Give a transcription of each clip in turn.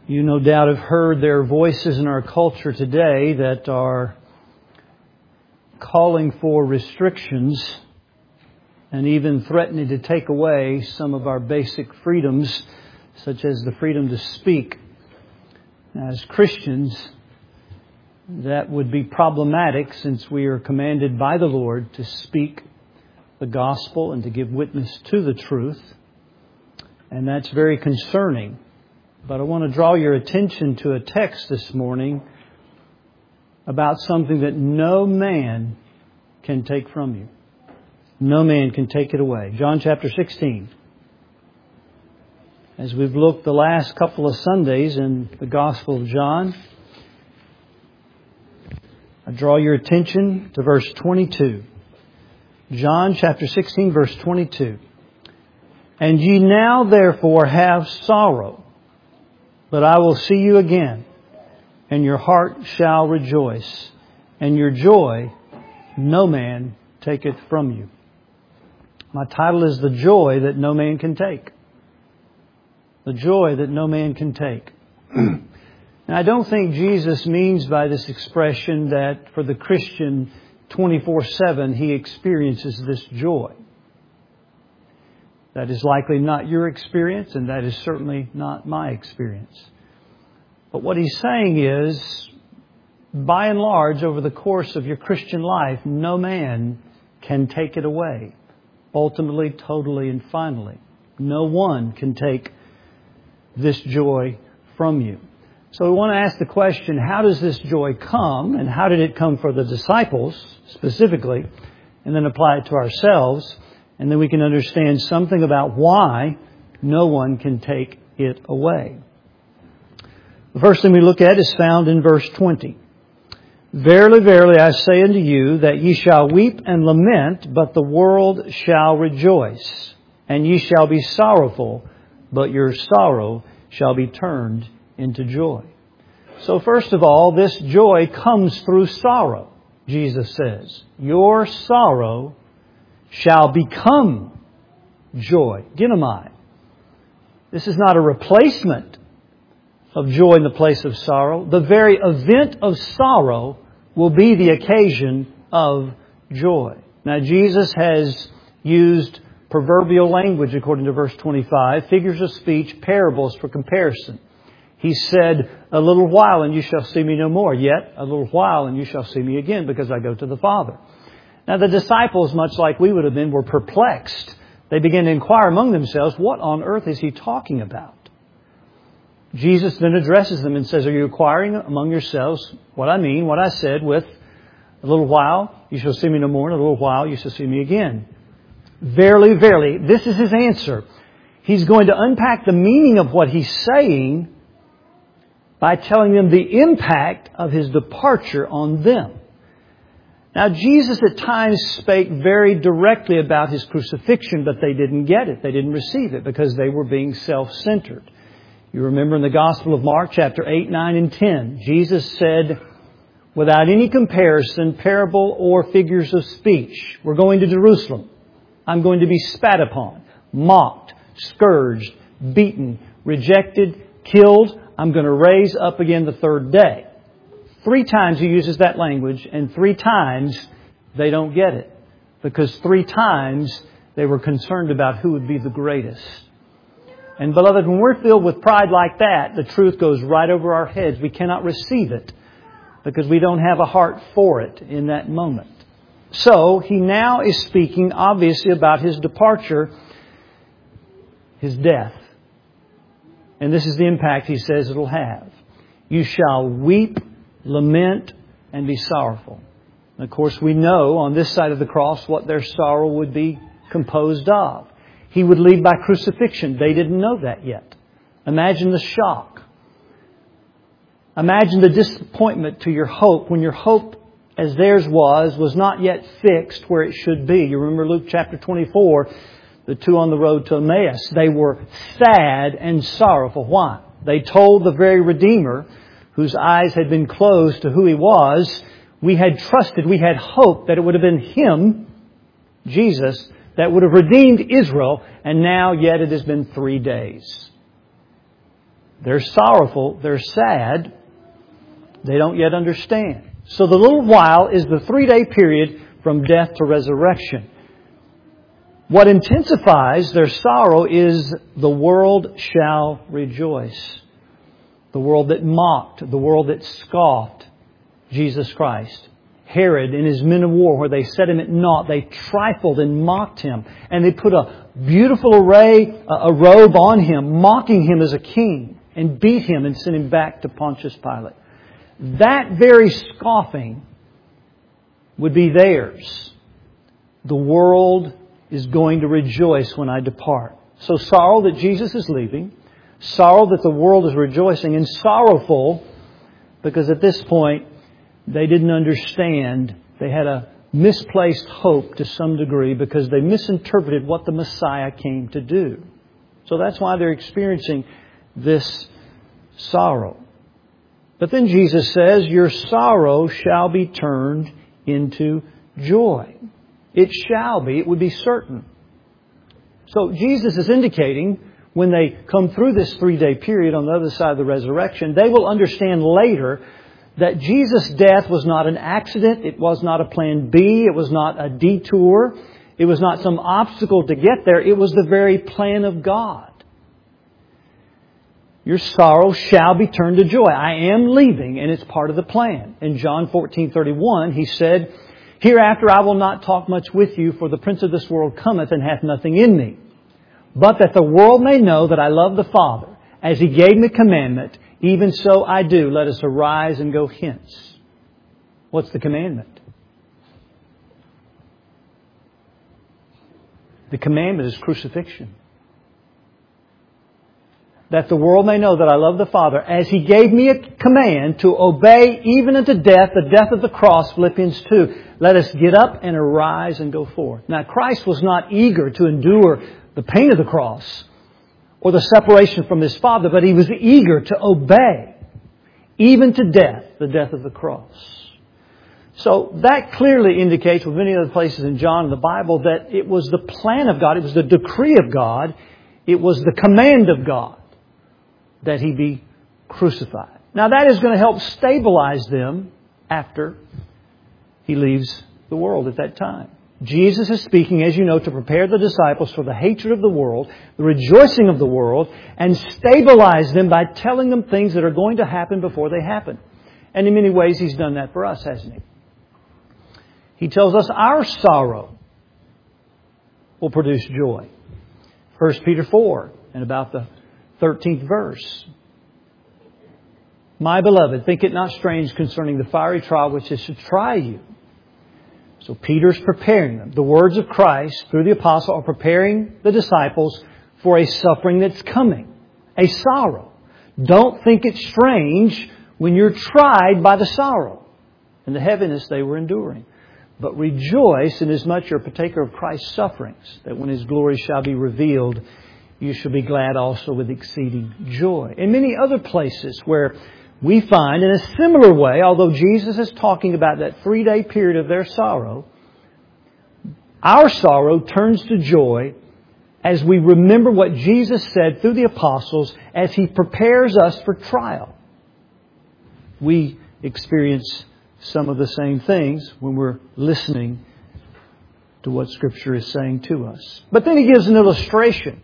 You no doubt have heard there are voices in our culture today that are calling for restrictions and even threatening to take away some of our basic freedoms, such as the freedom to speak. As Christians, that would be problematic since we are commanded by the Lord to speak the gospel and to give witness to the truth. And that's very concerning. But I want to draw your attention to a text this morning about something that no man can take from you. No man can take it away. John chapter 16. As we've looked the last couple of Sundays in the Gospel of John, I draw your attention to verse 22. John chapter 16, verse 22. And ye now therefore have sorrow, but I will see you again, and your heart shall rejoice, and your joy no man taketh from you. My title is The Joy That No Man Can Take. The joy that no man can take. And I don't think Jesus means by this expression that for the Christian 24/7 he experiences this joy. That is likely not your experience, and that is certainly not my experience. But what he's saying is, by and large, over the course of your Christian life, no man can take it away. Ultimately, totally, and finally. No one can take this joy from you. So we want to ask the question, how does this joy come? And how did it come for the disciples, specifically? And then apply it to ourselves. And then we can understand something about why no one can take it away. The first thing we look at is found in verse 20. Verily, verily, I say unto you that ye shall weep and lament, but the world shall rejoice. And ye shall be sorrowful, but your sorrow shall be turned into joy. So first of all, this joy comes through sorrow, Jesus says. Your sorrow shall become joy. Ginomai. This is not a replacement of joy in the place of sorrow. The very event of sorrow will be the occasion of joy. Now, Jesus has used proverbial language, according to verse 25, figures of speech, parables for comparison. He said, a little while and you shall see me no more. Yet a little while and you shall see me again, because I go to the Father. Now the disciples, much like we would have been, were perplexed. They began to inquire among themselves, what on earth is he talking about? Jesus then addresses them and says, are you inquiring among yourselves what I mean, what I said with a little while you shall see me no more, and a little while you shall see me again? Verily, verily, this is his answer. He's going to unpack the meaning of what he's saying by telling them the impact of his departure on them. Now, Jesus at times spake very directly about his crucifixion, but they didn't get it. They didn't receive it because they were being self-centered. You remember in the Gospel of Mark, chapter 8, 9, and 10, Jesus said, without any comparison, parable or figures of speech, we're going to Jerusalem. I'm going to be spat upon, mocked, scourged, beaten, rejected, killed. I'm going to raise up again the third day. 3 times he uses that language, and 3 times they don't get it. Because 3 times they were concerned about who would be the greatest. And beloved, when we're filled with pride like that, the truth goes right over our heads. We cannot receive it because we don't have a heart for it in that moment. So he now is speaking obviously about his departure, his death. And this is the impact he says it'll have. You shall weep, lament, and be sorrowful. And of course, we know on this side of the cross what their sorrow would be composed of. He would leave by crucifixion. They didn't know that yet. Imagine the shock. Imagine the disappointment to your hope when your hope, as theirs was not yet fixed where it should be. You remember Luke chapter 24, the 2 on the road to Emmaus. They were sad and sorrowful. Why? They told the very Redeemer, whose eyes had been closed to who He was, we had trusted, we had hoped that it would have been Him, Jesus, that would have redeemed Israel, and now yet it has been 3 days. They're sorrowful. They're sad. They don't yet understand. So the little while is the 3-day period from death to resurrection. What intensifies their sorrow is the world shall rejoice. The world that mocked, the world that scoffed Jesus Christ. Herod and his men of war, where they set Him at naught, they trifled and mocked Him. And they put a beautiful array, a robe on Him, mocking Him as a king, and beat Him and sent Him back to Pontius Pilate. That very scoffing would be theirs. The world is going to rejoice when I depart. So sorrow that Jesus is leaving, sorrow that the world is rejoicing, and sorrowful because at this point they didn't understand. They had a misplaced hope to some degree because they misinterpreted what the Messiah came to do. So that's why they're experiencing this sorrow. But then Jesus says, your sorrow shall be turned into joy. It shall be. It would be certain. So Jesus is indicating when they come through this 3-day period on the other side of the resurrection, they will understand later that Jesus' death was not an accident. It was not a plan B. It was not a detour. It was not some obstacle to get there. It was the very plan of God. Your sorrow shall be turned to joy. I am leaving, and it's part of the plan. In John 14:31, He said, hereafter I will not talk much with you, for the prince of this world cometh and hath nothing in me. But that the world may know that I love the Father, as He gave me commandment, even so I do. Let us arise and go hence. What's the commandment? The commandment is crucifixion. That the world may know that I love the Father, as He gave me a command to obey even unto death, the death of the cross, Philippians 2. Let us get up and arise and go forth. Now, Christ was not eager to endure the pain of the cross or the separation from His Father, but He was eager to obey even to death, the death of the cross. So that clearly indicates, with many other places in John in the Bible, that it was the plan of God, it was the decree of God, it was the command of God that He be crucified. Now that is going to help stabilize them after He leaves the world at that time. Jesus is speaking, as you know, to prepare the disciples for the hatred of the world, the rejoicing of the world, and stabilize them by telling them things that are going to happen before they happen. And in many ways He's done that for us, hasn't He? He tells us our sorrow will produce joy. 1 Peter 4, and about the 13th verse. My beloved, think it not strange concerning the fiery trial which is to try you. So Peter's preparing them. The words of Christ through the apostle are preparing the disciples for a suffering that's coming. A sorrow. Don't think it strange when you're tried by the sorrow and the heaviness they were enduring. But rejoice inasmuch you're a partaker of Christ's sufferings, that when His glory shall be revealed, you shall be glad also with exceeding joy. In many other places where we find in a similar way, although Jesus is talking about that 3-day period of their sorrow, our sorrow turns to joy as we remember what Jesus said through the apostles as He prepares us for trial. We experience some of the same things when we're listening to what Scripture is saying to us. But then He gives an illustration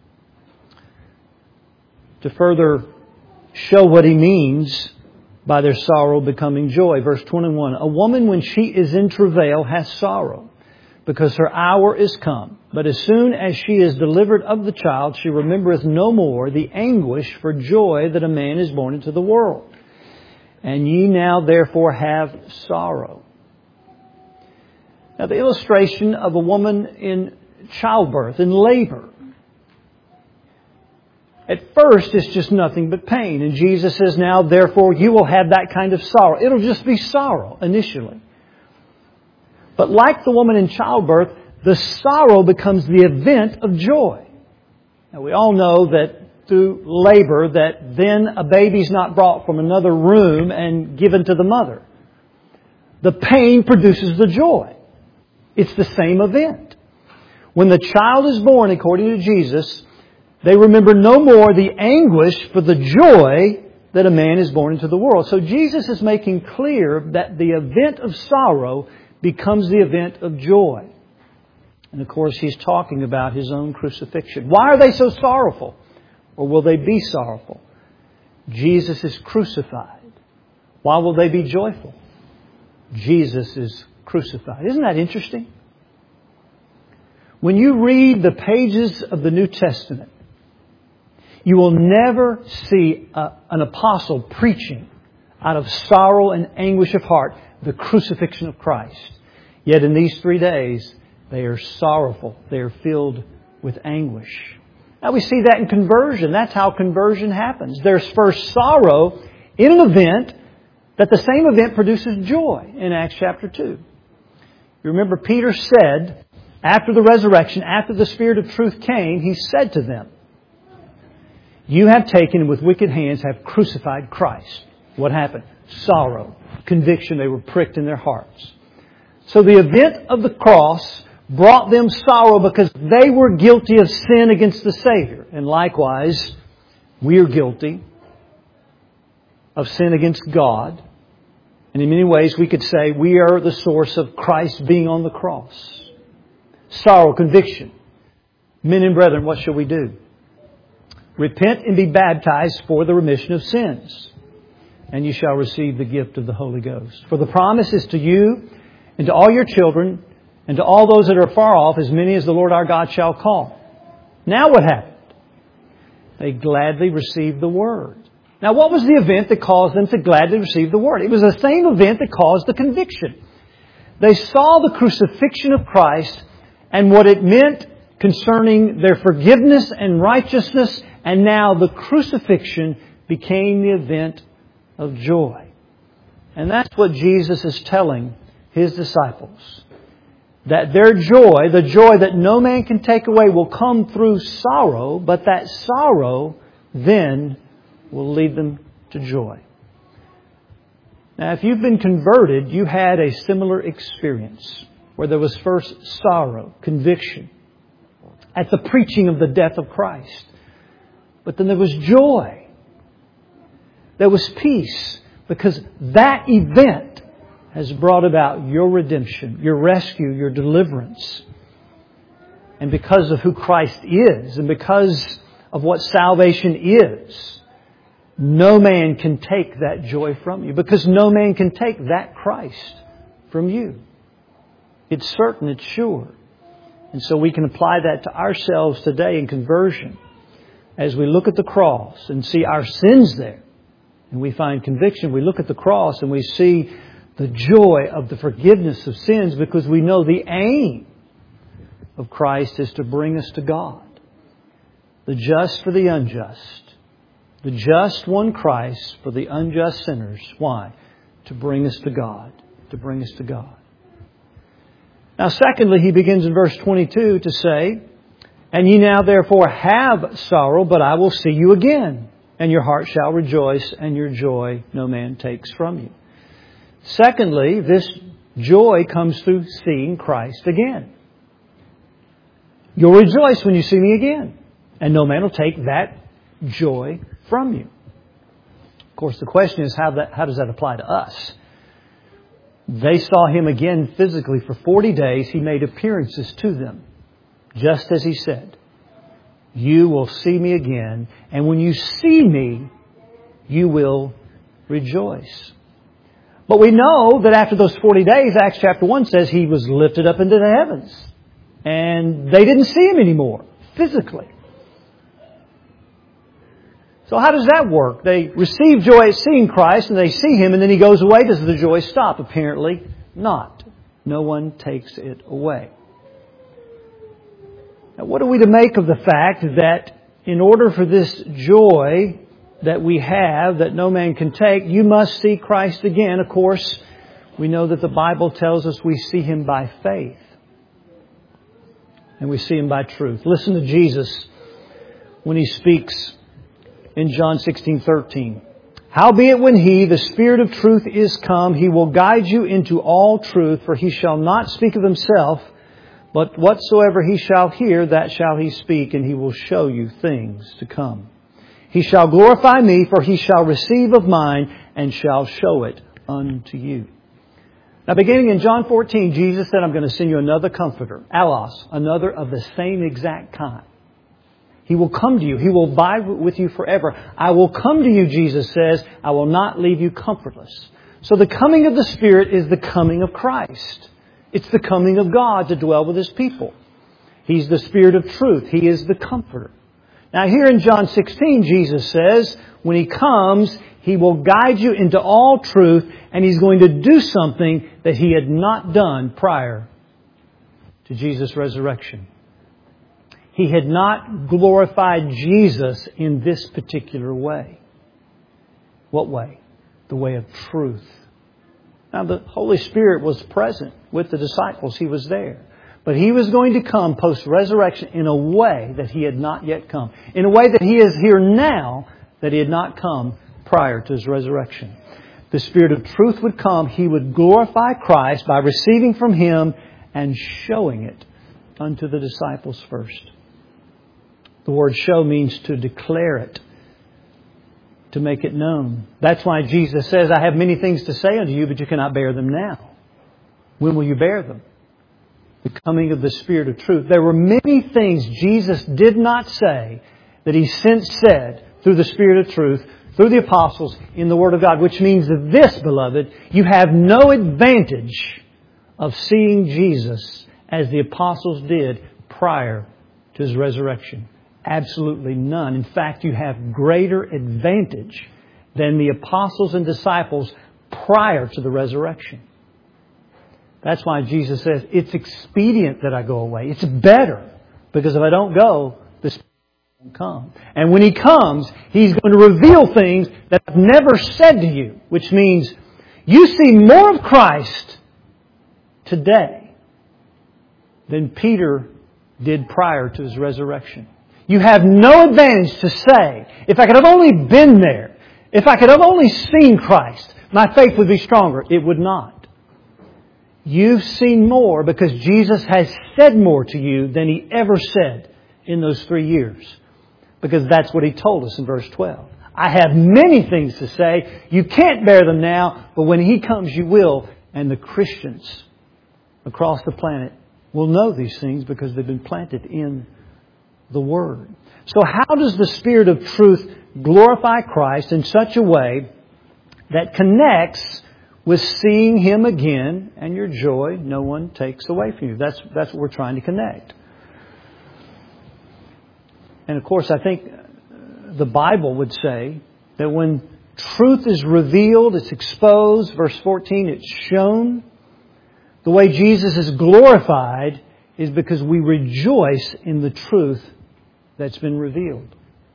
to further show what He means by their sorrow becoming joy. Verse 21, a woman when she is in travail hath sorrow, because her hour is come. But as soon as she is delivered of the child, she remembereth no more the anguish for joy that a man is born into the world. And ye now therefore have sorrow. Now the illustration of a woman in childbirth, in labor. At first, it's just nothing but pain. And Jesus says, now, therefore, you will have that kind of sorrow. It'll just be sorrow initially. But like the woman in childbirth, the sorrow becomes the event of joy. Now, we all know that through labor, that then a baby's not brought from another room and given to the mother. The pain produces the joy. It's the same event. When the child is born, according to Jesus, They remember no more the anguish for the joy that a man is born into the world. So Jesus is making clear that the event of sorrow becomes the event of joy. And of course, He's talking about His own crucifixion. Why are they so sorrowful? Or will they be sorrowful? Jesus is crucified. Why will they be joyful? Jesus is crucified. Isn't that interesting? When you read the pages of the New Testament, you will never see an apostle preaching out of sorrow and anguish of heart the crucifixion of Christ. Yet in these 3 days, they are sorrowful. They are filled with anguish. Now we see that in conversion. That's how conversion happens. There's first sorrow in an event that the same event produces joy in Acts chapter 2. You remember Peter said, after the resurrection, after the Spirit of truth came, he said to them, "You have taken and with wicked hands have crucified Christ." What happened? Sorrow, conviction. They were pricked in their hearts. So the event of the cross brought them sorrow because they were guilty of sin against the Savior. And likewise, we are guilty of sin against God. And in many ways, we could say we are the source of Christ being on the cross. Sorrow, conviction. Men and brethren, what shall we do? Repent and be baptized for the remission of sins, and you shall receive the gift of the Holy Ghost. For the promise is to you and to all your children and to all those that are far off, as many as the Lord our God shall call. Now what happened? They gladly received the Word. Now what was the event that caused them to gladly receive the Word? It was the same event that caused the conviction. They saw the crucifixion of Christ and what it meant concerning their forgiveness and righteousness, and now the crucifixion became the event of joy. And that's what Jesus is telling His disciples. That their joy, the joy that no man can take away, will come through sorrow, but that sorrow then will lead them to joy. Now, if you've been converted, you had a similar experience where there was first sorrow, conviction, at the preaching of the death of Christ. But then there was joy. There was peace, because that event has brought about your redemption, your rescue, your deliverance. And because of who Christ is, and because of what salvation is, no man can take that joy from you, because no man can take that Christ from you. It's certain, it's sure. And so we can apply that to ourselves today in conversion. As we look at the cross and see our sins there, and we find conviction, we look at the cross and we see the joy of the forgiveness of sins, because we know the aim of Christ is to bring us to God. The just for the unjust. The just won Christ for the unjust sinners. Why? To bring us to God. To bring us to God. Now, secondly, he begins in verse 22 to say, "And ye now therefore have sorrow, but I will see you again. And your heart shall rejoice, and your joy no man takes from you." Secondly, this joy comes through seeing Christ again. You'll rejoice when you see me again, and no man will take that joy from you. Of course, the question is, how does that apply to us? They saw Him again physically for 40 days. He made appearances to them, just as He said. You will see me again, and when you see me, you will rejoice. But we know that after those 40 days, Acts chapter 1 says He was lifted up into the heavens. And they didn't see Him anymore, physically. So how does that work? They receive joy at seeing Christ, and they see Him, and then He goes away. Does the joy stop? Apparently not. No one takes it away. Now, what are we to make of the fact that in order for this joy that we have, that no man can take, you must see Christ again? Of course, we know that the Bible tells us we see Him by faith. And we see Him by truth. Listen to Jesus when He speaks in John 16:13. "Howbeit when He, the Spirit of truth, is come, He will guide you into all truth, for He shall not speak of Himself, But whatsoever he shall hear, that shall he speak, and he will show you things to come. He shall glorify me, for he shall receive of mine, and shall show it unto you. Now, beginning in John 14, Jesus said, I'm going to send you another comforter, Allos, another of the same exact kind. He will come to you. He will abide with you forever. I will come to you, Jesus says. I will not leave you comfortless. So the coming of the Spirit is the coming of Christ. It's the coming of God to dwell with His people. He's the Spirit of truth. He is the comforter. Now here in John 16, Jesus says, when He comes, He will guide you into all truth, and He's going to do something that He had not done prior to Jesus' resurrection. He had not glorified Jesus in this particular way. What way? The way of truth. Now the Holy Spirit was present with the disciples. He was there. But He was going to come post-resurrection in a way that He had not yet come. In a way that He is here now that He had not come prior to His resurrection. The Spirit of truth would come. He would glorify Christ by receiving from Him and showing it unto the disciples first. The word show means to declare it, to make it known. That's why Jesus says, I have many things to say unto you, but you cannot bear them now. When will you bear them? The coming of the Spirit of truth. There were many things Jesus did not say that He since said through the Spirit of truth, through the apostles, in the Word of God. Which means that this, beloved, you have no advantage of seeing Jesus as the apostles did prior to His resurrection. Absolutely none. In fact, you have greater advantage than the apostles and disciples prior to the resurrection. That's why Jesus says, it's expedient that I go away. It's better. Because if I don't go, the Spirit won't come. And when He comes, He's going to reveal things that I've never said to you. Which means you see more of Christ today than Peter did prior to his resurrection. You have no advantage to say, if I could have only been there, if I could have only seen Christ, my faith would be stronger. It would not. You've seen more because Jesus has said more to you than He ever said in those 3 years. Because that's what He told us in verse 12. I have many things to say. You can't bear them now, but when He comes you will. And the Christians across the planet will know these things because they've been planted in the Word. So how does the Spirit of truth glorify Christ in such a way that connects with seeing Him again and your joy no one takes away from you? That's what we're trying to connect. And of course, I think the Bible would say that when truth is revealed, it's exposed, verse 14, it's shown. The way Jesus is glorified is because we rejoice in the truth that's been revealed.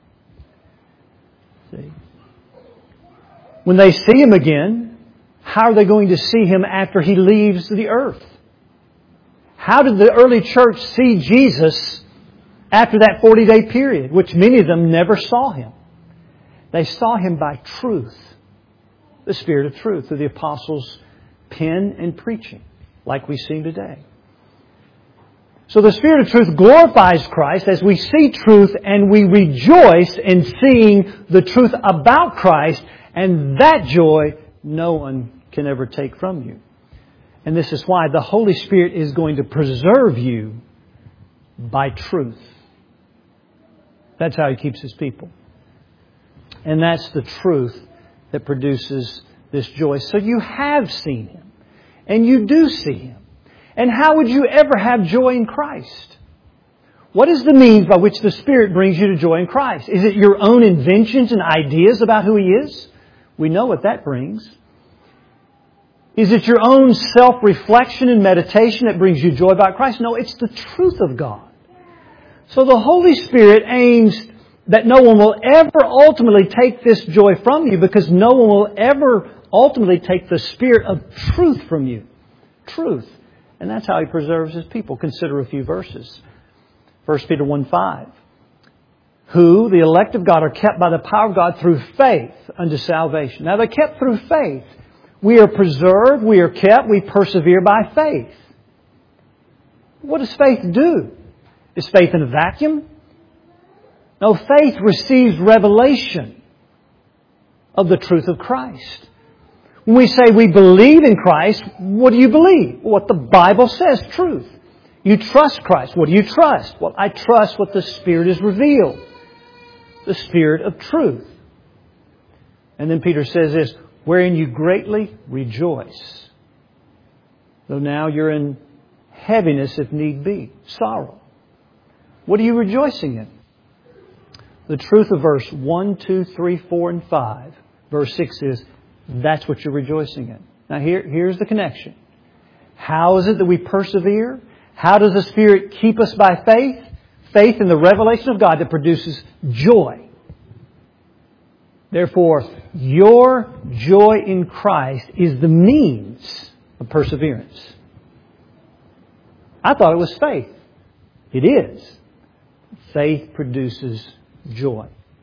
See? When they see Him again, how are they going to see Him after He leaves the earth? How did the early church see Jesus after that 40-day period, which many of them never saw Him? They saw Him by truth, the Spirit of truth, through the apostles' pen and preaching, like we see today. So the Spirit of truth glorifies Christ as we see truth and we rejoice in seeing the truth about Christ, and that joy no one can ever take from you. And this is why the Holy Spirit is going to preserve you by truth. That's how He keeps His people. And that's the truth that produces this joy. So you have seen Him. And you do see Him. And how would you ever have joy in Christ? What is the means by which the Spirit brings you to joy in Christ? Is it your own inventions and ideas about who He is? We know what that brings. Is it your own self-reflection and meditation that brings you joy about Christ? No, it's the truth of God. So the Holy Spirit aims that no one will ever ultimately take this joy from you, because no one will ever ultimately take the Spirit of truth from you. Truth. And that's how He preserves His people. Consider a few verses. 1 Peter 1:5. Who, the elect of God, are kept by the power of God through faith unto salvation. Now they're kept through faith. We are preserved, we are kept, we persevere by faith. What does faith do? Is faith in a vacuum? No, faith receives revelation of the truth of Christ. When we say we believe in Christ, what do you believe? What the Bible says, truth. You trust Christ. What do you trust? Well, I trust what the Spirit has revealed. The Spirit of truth. And then Peter says this, wherein you greatly rejoice. Though now you're in heaviness if need be, sorrow. What are you rejoicing in? The truth of verse 1, 2, 3, 4, and 5. Verse 6 is, that's what you're rejoicing in. Now here's the connection. How is it that we persevere? How does the Spirit keep us by faith? Faith in the revelation of God that produces joy. Therefore, your joy in Christ is the means of perseverance. I thought it was faith. It is. Faith produces joy.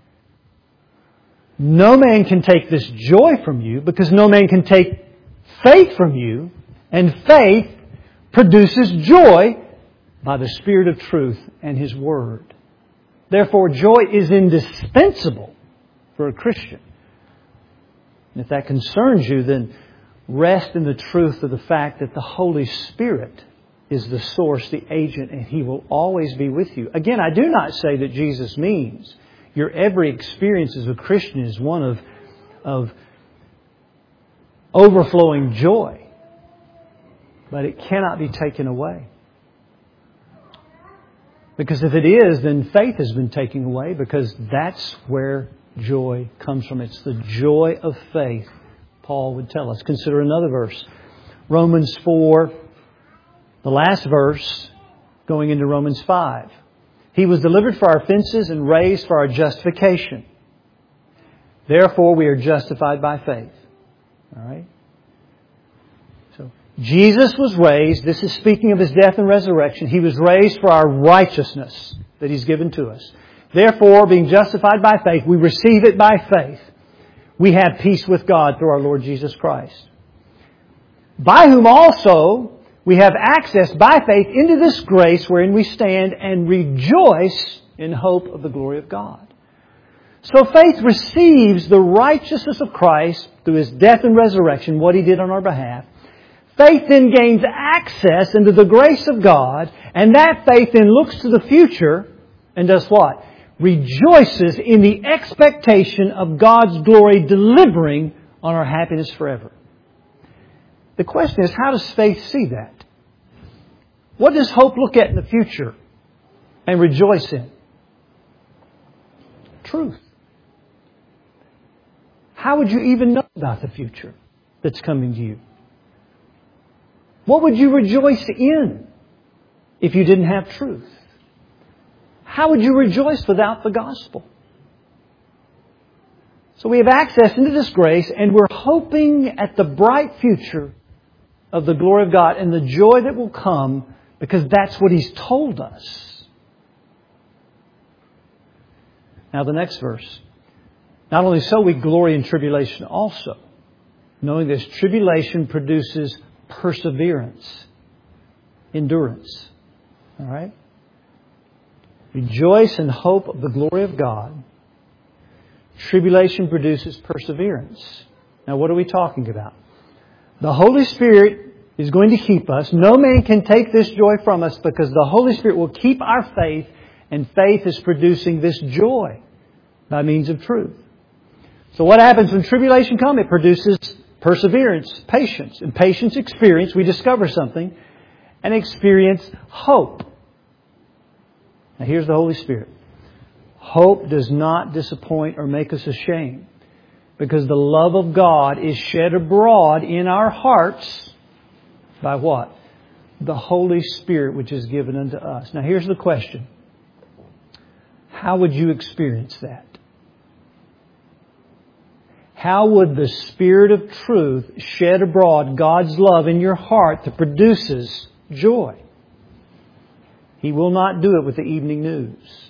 No man can take this joy from you because no man can take faith from you, and faith produces joy by the Spirit of truth and His Word. Therefore, joy is indispensable for a Christian. And if that concerns you, then rest in the truth of the fact that the Holy Spirit is the source, the agent, and He will always be with you. Again, I do not say that Jesus means your every experience as a Christian is one of overflowing joy. But it cannot be taken away. Because if it is, then faith has been taken away, because that's where joy comes from. It's the joy of faith, Paul would tell us. Consider another verse. Romans 4, the last verse, going into Romans 5. He was delivered for our offenses and raised for our justification. Therefore, we are justified by faith. All right? So, Jesus was raised. This is speaking of His death and resurrection. He was raised for our righteousness that He's given to us. Therefore, being justified by faith, we receive it by faith. We have peace with God through our Lord Jesus Christ. By whom also we have access by faith into this grace wherein we stand and rejoice in hope of the glory of God. So faith receives the righteousness of Christ through His death and resurrection, what He did on our behalf. Faith then gains access into the grace of God, and that faith then looks to the future and does what? Rejoices in the expectation of God's glory delivering on our happiness forever. The question is, how does faith see that? What does hope look at in the future and rejoice in? Truth. How would you even know about the future that's coming to you? What would you rejoice in if you didn't have truth? How would you rejoice without the gospel? So we have access into this grace, and we're hoping at the bright future of the glory of God and the joy that will come, because that's what He's told us. Now the next verse. Not only so, we glory in tribulation also, knowing this tribulation produces perseverance, endurance. All right? Rejoice in hope of the glory of God. Tribulation produces perseverance. Now what are we talking about? The Holy Spirit is going to keep us. No man can take this joy from us, because the Holy Spirit will keep our faith, and faith is producing this joy by means of truth. So what happens when tribulation comes? It produces perseverance, patience. And patience, experience, we discover something, and experience hope. Now here's the Holy Spirit. Hope does not disappoint or make us ashamed, because the love of God is shed abroad in our hearts by what? The Holy Spirit which is given unto us. Now here's the question. How would you experience that? How would the Spirit of truth shed abroad God's love in your heart that produces joy? He will not do it with the evening news.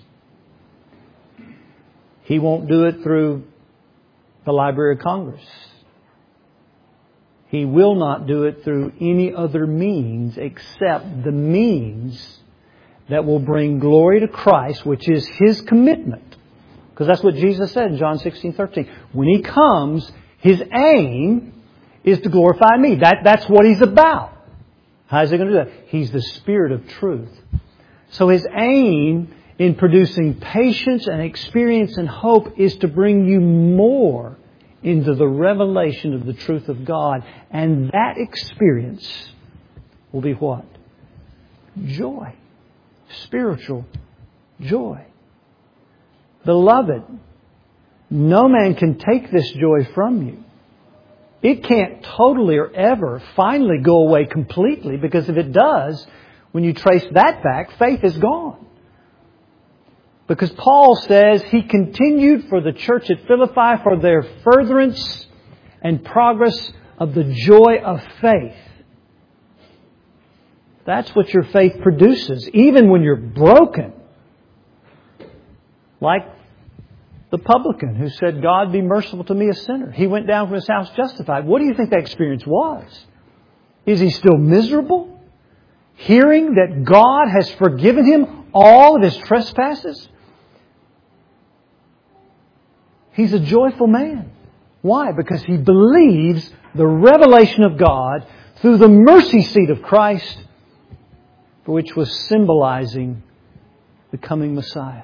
He won't do it through the Library of Congress. He will not do it through any other means except the means that will bring glory to Christ, which is His commitment. Because that's what Jesus said in John 16:13. When He comes, His aim is to glorify me. That's what He's about. How is He going to do that? He's the Spirit of truth. So His aim in producing patience and experience and hope is to bring you more into the revelation of the truth of God. And that experience will be what? Joy. Spiritual joy. Beloved, no man can take this joy from you. It can't totally or ever finally go away completely, because if it does, when you trace that back, faith is gone. Because Paul says He continued for the church at Philippi for their furtherance and progress of the joy of faith. That's what your faith produces, even when you're broken. Like the publican who said, God be merciful to me, a sinner. He went down from his house justified. What do you think that experience was? Is he still miserable? Hearing that God has forgiven him all of his trespasses? He's a joyful man. Why? Because he believes the revelation of God through the mercy seat of Christ, for which was symbolizing the coming Messiah.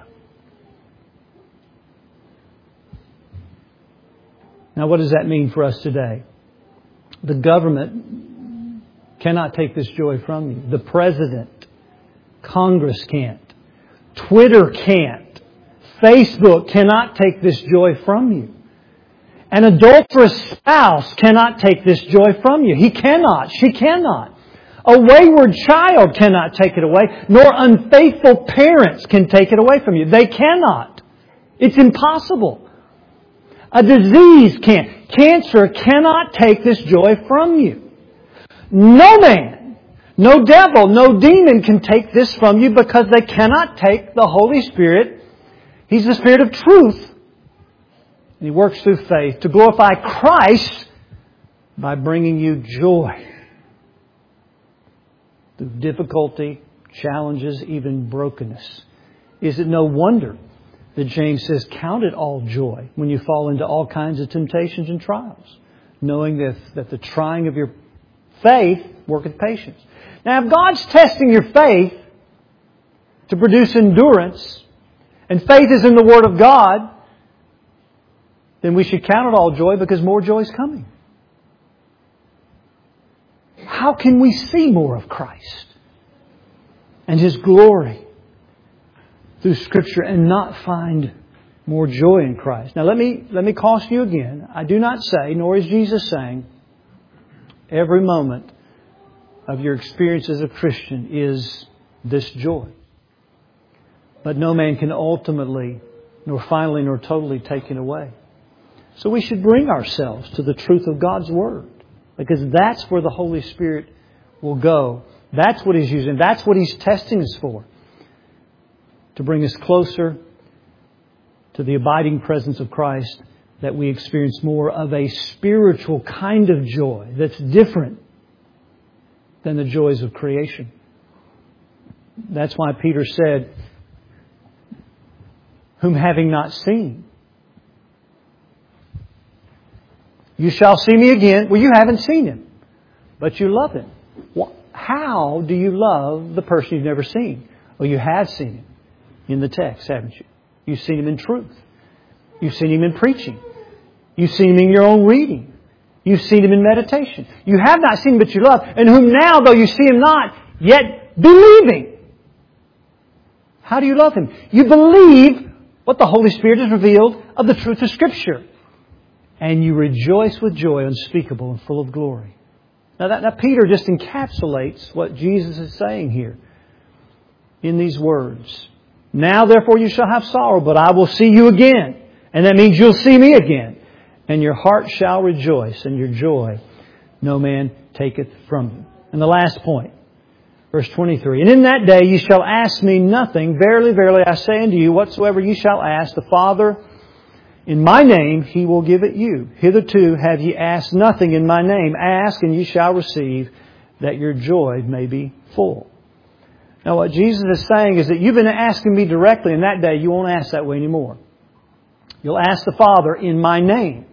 Now, what does that mean for us today? The government cannot take this joy from you. The President, Congress can't. Twitter can't. Facebook cannot take this joy from you. An adulterous spouse cannot take this joy from you. He cannot. She cannot. A wayward child cannot take it away, nor unfaithful parents can take it away from you. They cannot. It's impossible. A disease can't. Cancer cannot take this joy from you. No man, no devil, no demon can take this from you, because they cannot take the Holy Spirit. He's the Spirit of truth. And He works through faith to glorify Christ by bringing you joy. Through difficulty, challenges, even brokenness. Is it no wonder that James says, count it all joy when you fall into all kinds of temptations and trials, knowing that the trying of your faith worketh patience. Now, if God's testing your faith to produce endurance, and faith is in the Word of God, then we should count it all joy, because more joy is coming. How can we see more of Christ and His glory through Scripture and not find more joy in Christ? Now let me caution you again. I do not say, nor is Jesus saying, every moment of your experience as a Christian is this joy. But no man can ultimately, nor finally, nor totally take it away. So we should bring ourselves to the truth of God's Word, because that's where the Holy Spirit will go. That's what He's using. That's what He's testing us for. To bring us closer to the abiding presence of Christ, that we experience more of a spiritual kind of joy that's different than the joys of creation. That's why Peter said, whom having not seen, you shall see me again. Well, you haven't seen Him, but you love Him. How do you love the person you've never seen? Well, you have seen Him in the text, haven't you? You've seen Him in truth. You've seen Him in preaching. You've seen Him in your own reading. You've seen Him in meditation. You have not seen Him, but you love, and whom now, though you see Him not, yet believing. How do you love Him? You believe what the Holy Spirit has revealed of the truth of Scripture. And you rejoice with joy unspeakable and full of glory. Now Peter just encapsulates what Jesus is saying here in these words. Now therefore you shall have sorrow, but I will see you again. And that means you'll see me again. And your heart shall rejoice, and your joy no man taketh from you. And the last point, verse 23. And in that day you shall ask me nothing. Verily, verily, I say unto you, whatsoever you shall ask the Father In my name He will give it you. Hitherto have ye asked nothing in my name. Ask and ye shall receive, that your joy may be full. Now what Jesus is saying is that you've been asking me directly, and that day you won't ask that way anymore. You'll ask the Father in my name.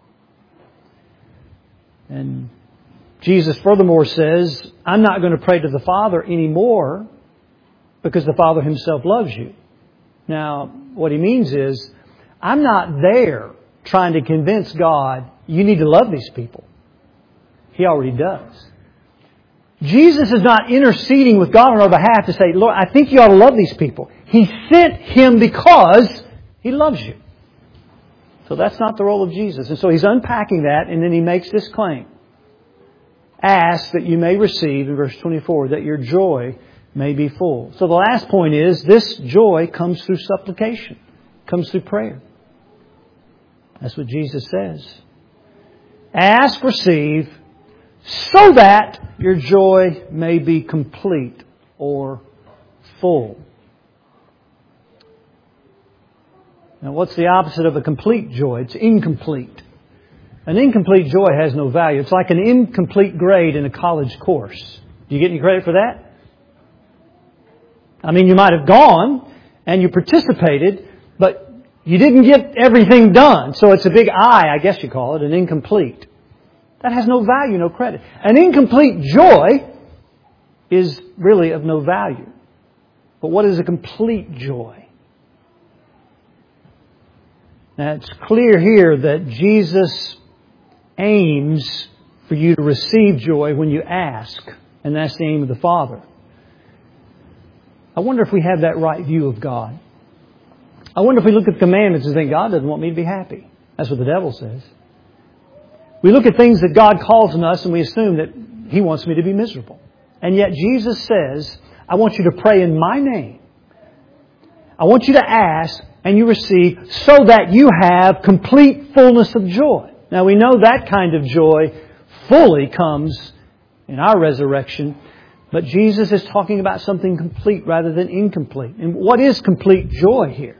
And Jesus furthermore says, I'm not going to pray to the Father anymore because the Father Himself loves you. Now, what He means is, I'm not there trying to convince God, you need to love these people. He already does. Jesus is not interceding with God on our behalf to say, Lord, I think you ought to love these people. He sent Him because He loves you. So that's not the role of Jesus. And so He's unpacking that, and then He makes this claim. Ask that you may receive, in verse 24, that your joy may be full. So the last point is, this joy comes through supplication, comes through prayer. That's what Jesus says. Ask, receive, so that your joy may be complete or full. Now, what's the opposite of a complete joy? It's incomplete. An incomplete joy has no value. It's like an incomplete grade in a college course. Do you get any credit for that? I mean, you might have gone and you participated, but you didn't get everything done. So it's a big I guess you call it, an incomplete. That has no value, no credit. An incomplete joy is really of no value. But what is a complete joy? Now, it's clear here that Jesus aims for you to receive joy when you ask. And that's the aim of the Father. I wonder if we have that right view of God. I wonder if we look at the commandments and think, God doesn't want me to be happy. That's what the devil says. We look at things that God calls on us and we assume that He wants me to be miserable. And yet Jesus says, I want you to pray in my name. I want you to ask and you receive so that you have complete fullness of joy. Now we know that kind of joy fully comes in our resurrection, but Jesus is talking about something complete rather than incomplete. And what is complete joy here?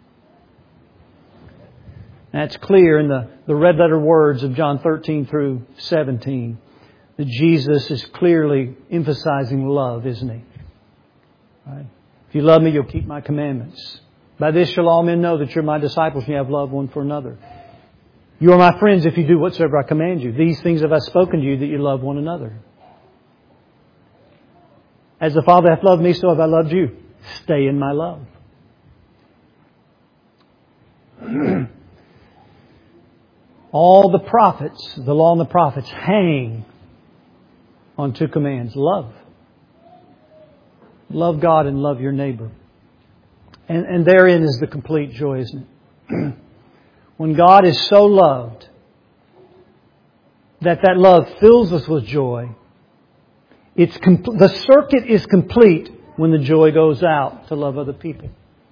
That's clear in the red letter words of John 13 through 17. That Jesus is clearly emphasizing love, isn't He? Right? If you love me, you'll keep my commandments. By this shall all men know that you're my disciples and you have love one for another. You are my friends if you do whatsoever I command you. These things have I spoken to you, that you love one another. As the Father hath loved me, so have I loved you. Stay in my love. All the prophets, the law and the prophets, hang on two commands. Love. Love God and love your neighbor. And therein is the complete joy, isn't it? When God is so loved that love fills us with joy, the circuit is complete when the joy goes out to love other people.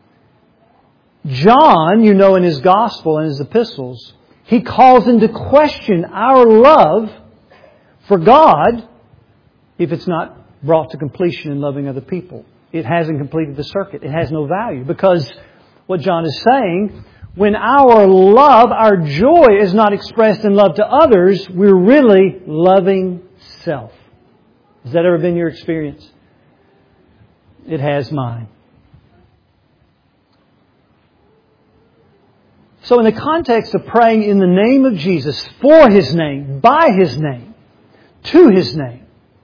John, you know, in his gospel and his epistles, he calls into question our love for God if it's not brought to completion in loving other people. It hasn't completed the circuit. It has no value. Because what John is saying, when our love, our joy is not expressed in love to others, we're really loving self. Has that ever been your experience? It has mine. So in the context of praying in the name of Jesus, for His name, by His name, to His name,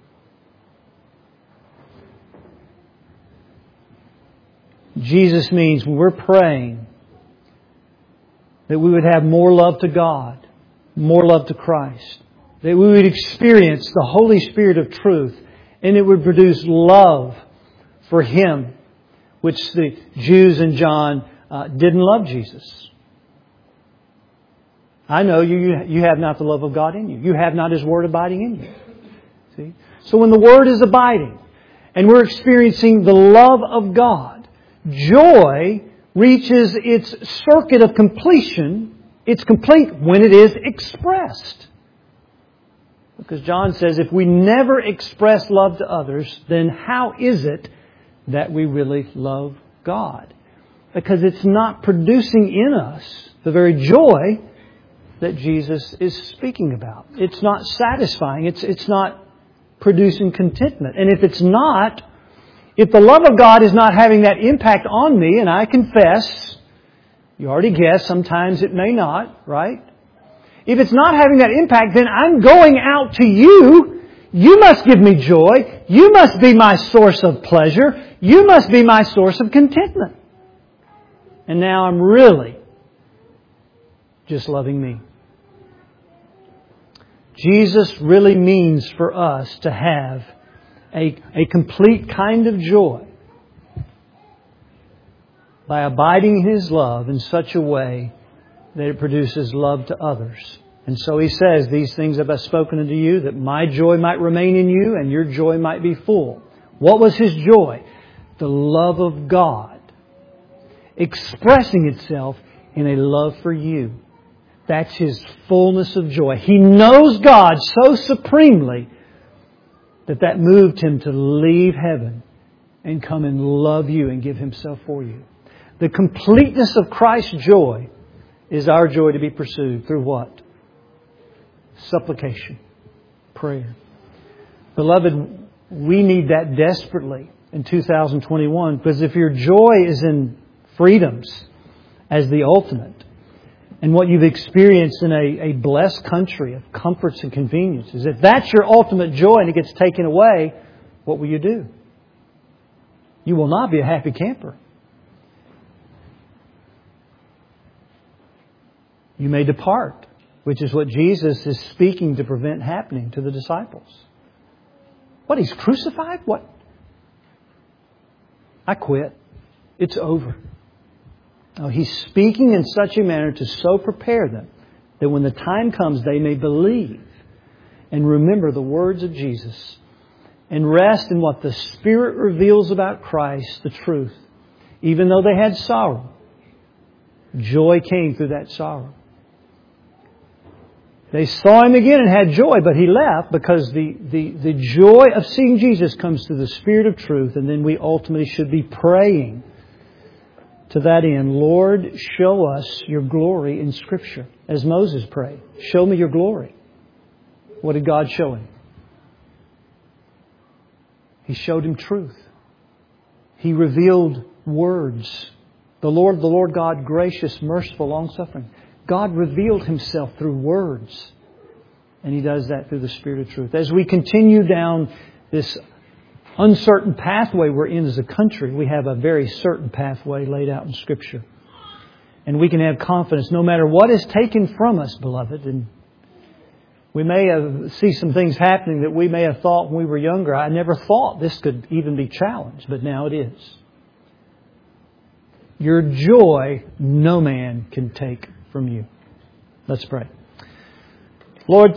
Jesus means when we're praying that we would have more love to God, more love to Christ, that we would experience the Holy Spirit of truth, and it would produce love for Him, which the Jews in John didn't love Jesus. I know you have not the love of God in you. You have not His Word abiding in you. See? So when the Word is abiding and we're experiencing the love of God, joy reaches its circuit of completion. It's complete when it is expressed. Because John says if we never express love to others, then how is it that we really love God? Because it's not producing in us the very joy that Jesus is speaking about. It's not satisfying. It's not producing contentment. And if it's not, if the love of God is not having that impact on me, and I confess, you already guessed, sometimes it may not, right? If it's not having that impact, then I'm going out to you. You must give me joy. You must be my source of pleasure. You must be my source of contentment. And now I'm really just loving me. Jesus really means for us to have a complete kind of joy by abiding in His love in such a way that it produces love to others. And so He says, these things have I spoken unto you, that my joy might remain in you and your joy might be full. What was His joy? The love of God expressing itself in a love for you. That's His fullness of joy. He knows God so supremely that moved Him to leave heaven and come and love you and give Himself for you. The completeness of Christ's joy is our joy to be pursued through what? Supplication. Prayer. Beloved, we need that desperately in 2021, because if your joy is in freedoms as the ultimate, and what you've experienced in a blessed country of comforts and conveniences, if that's your ultimate joy and it gets taken away, what will you do? You will not be a happy camper. You may depart, which is what Jesus is speaking to prevent happening to the disciples. What? He's crucified? What? I quit. It's over. Oh, He's speaking in such a manner to so prepare them that when the time comes they may believe and remember the words of Jesus and rest in what the Spirit reveals about Christ, the truth. Even though they had sorrow, joy came through that sorrow. They saw Him again and had joy, but He left because the joy of seeing Jesus comes through the Spirit of truth, and then we ultimately should be praying to that end, Lord, show us your glory in Scripture. As Moses prayed, show me your glory. What did God show him? He showed him truth. He revealed words. The Lord God, gracious, merciful, long-suffering. God revealed Himself through words. And He does that through the Spirit of truth. As we continue down this uncertain pathway we're in as a country, we have a very certain pathway laid out in Scripture. And we can have confidence no matter what is taken from us, beloved. And we may see some things happening that we may have thought when we were younger. I never thought this could even be challenged, but now it is. Your joy no man can take from you. Let's pray. Lord,